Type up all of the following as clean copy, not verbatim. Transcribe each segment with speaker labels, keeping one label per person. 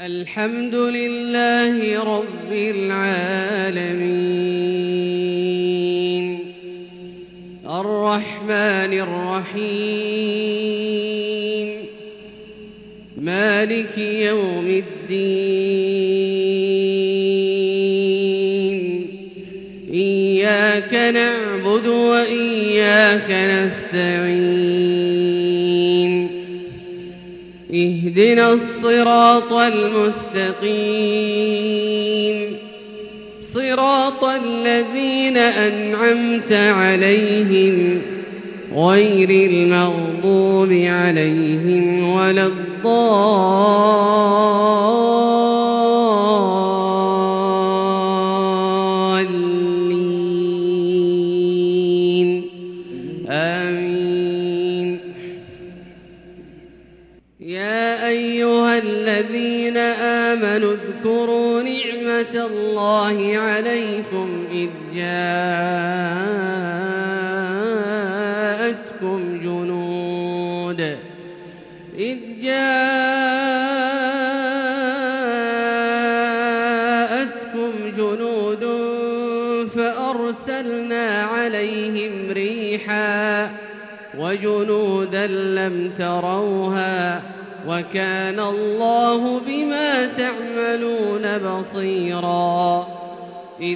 Speaker 1: الحمد لله رب العالمين الرحمن الرحيم مالك يوم الدين إياك نعبد وإياك نستعين اهدنا الصراط المستقيم صراط الذين أنعمت عليهم غير المغضوب عليهم ولا الضالين آمين. يا أيها الذين آمنوا اذكروا نعمة الله عليكم إذ جاءتكم جنود فأرسلنا عليهم ريحا وجنودا لم تروها وكان الله بما تعملون بصيرا. إذ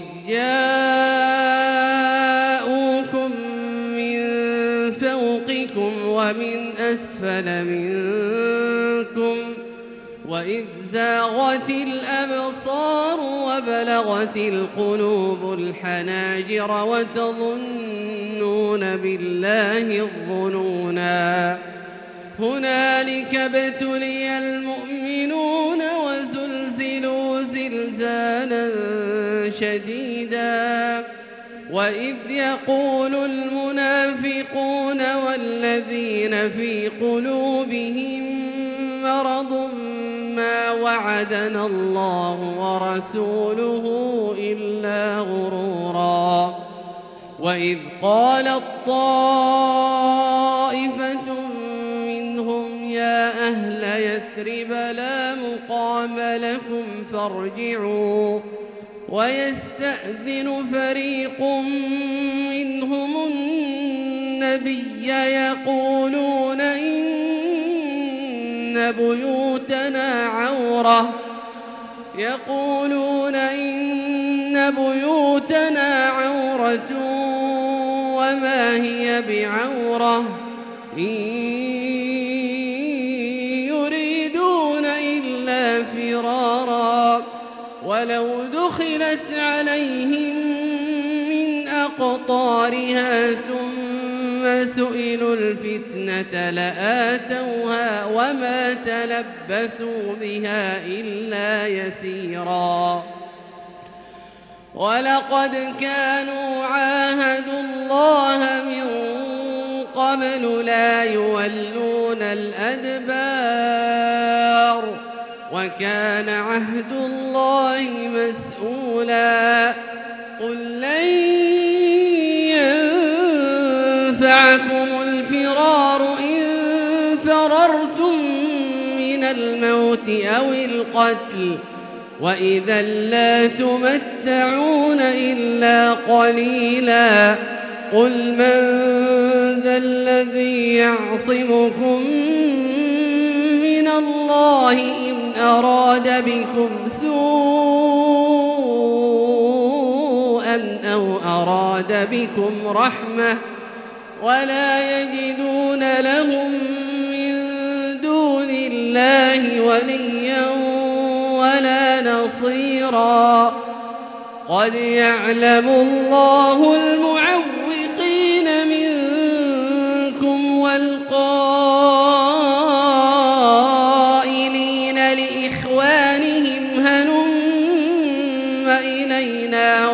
Speaker 1: جاءوكم من فوقكم ومن أسفل منكم وإذ زاغت الأبصار وبلغت القلوب الحناجر وتظنون بالله الظنونا. هنالك ابتلي المؤمنون وزلزلوا زلزالا شديدا. وإذ يقول المنافقون والذين في قلوبهم مرض ما وعدنا الله ورسوله إلا غرورا. وإذ قالت طائفة منهم يا أهل يثرب لا مقام لكم فارجعوا ويستأذن فريق منهم النبي يقولون إن بيوتنا عورة وما هي بعورة إن يريدون إلا فرارا ولو دخلت عليهم من أقطارها ثم سئلوا الفتنة لآتوها وما تلبثوا بها إلا يسيرا. ولقد كانوا عاهدوا الله من قبل لا يولون الأدبار وكان عهد الله مسؤولا. قل لن ينفعكم الفرار إن فررتم من الموت أو القتل وإذا لا تمتعون إلا قليلا. قل من ذا الذي يعصمكم من الله إن أراد بكم سوءا أو أراد بكم رحمة ولا يجدون لهم من دون الله وليا ولا نصيرا. قد يعلم الله المعوقين منكم والقائلين لإخوانهم هلم إلينا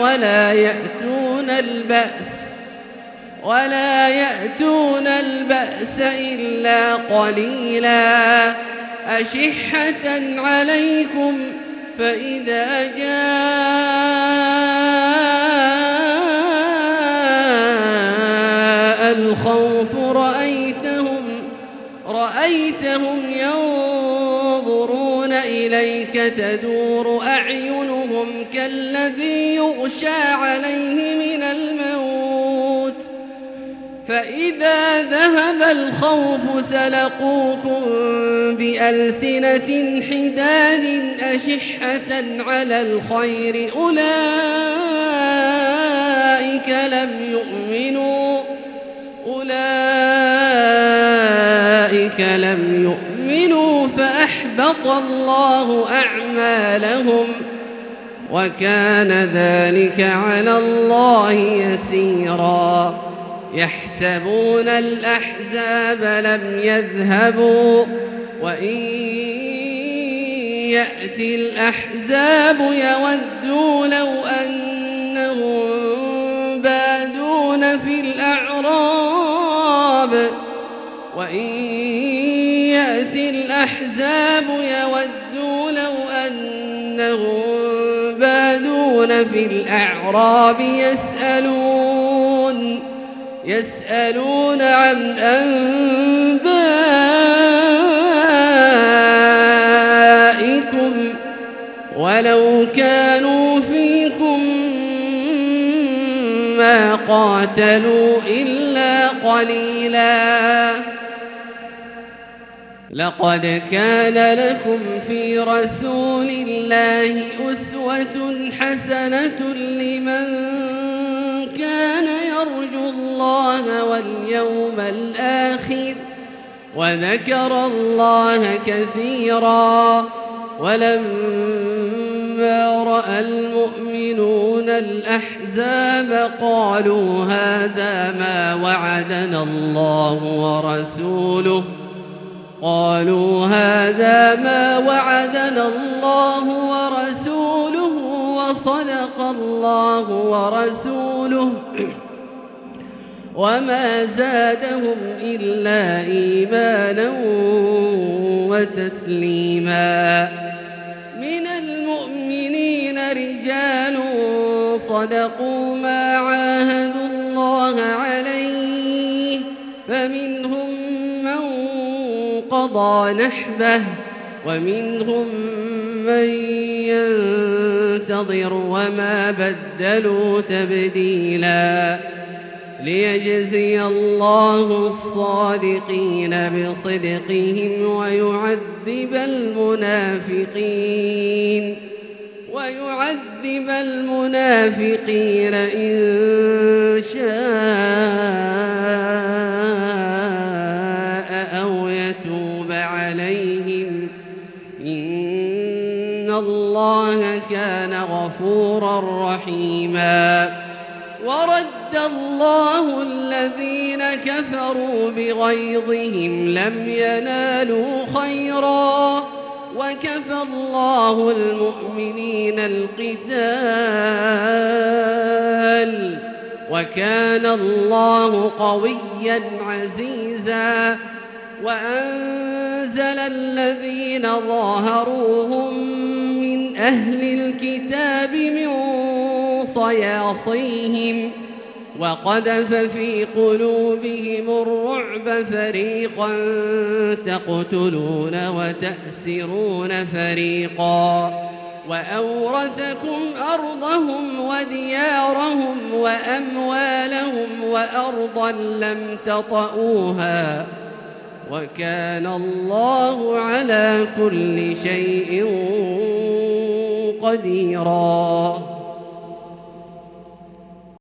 Speaker 1: ولا يأتون البأس إلا قليلا. أشحة عليكم فإذا جاء الخوف رأيتهم ينظرون ينظرون إليك تدور أعينهم كالذي يغشى عليه من الموت فإذا ذهب الخوف سلقوكم بألسنة حداد أشحة على الخير أولئك لم يؤمنوا فأحبط الله أعمالهم وكان ذلك على الله يسيرا يحسبون الأحزاب لم يذهبوا وإن يأتي الأحزاب يودوا لو أنهم بادون في الأعراب يسألون عن أنبائكم ولو كانوا فيكم ما قاتلوا إلا قليلا لقد كان لكم في رسول الله أسوة حسنة لمن كان يرجو الله واليوم الآخر وذكر الله كثيرا ولما رأى المؤمنون الأحزاب قالوا هذا ما وعدنا الله ورسوله وصدق الله ورسوله وما زادهم إلا إيمانا وتسليما من المؤمنين رجال صدقوا ما عاهدوا الله عليه فمنهم من قضى نحبه ومنهم من ينتظر وما بدلوا تبديلا ليجزي الله الصادقين بصدقهم ويعذب المنافقين إن شاء أو يتوب عليهم إن الله كان غفورا رحيما ورد الله الذين كفروا بغيظهم لم ينالوا خيرا وكفى الله المؤمنين القتال وكان الله قويا عزيزا وأنزل الذين ظاهروهم من أهل الكتاب من صياصيهم وقذف في قلوبهم الرعب فريقا تقتلون وتأسرون فريقا وأورثكم أرضهم وديارهم وأموالهم وأرضا لم تطئوها وكان الله على كل شيء قديرا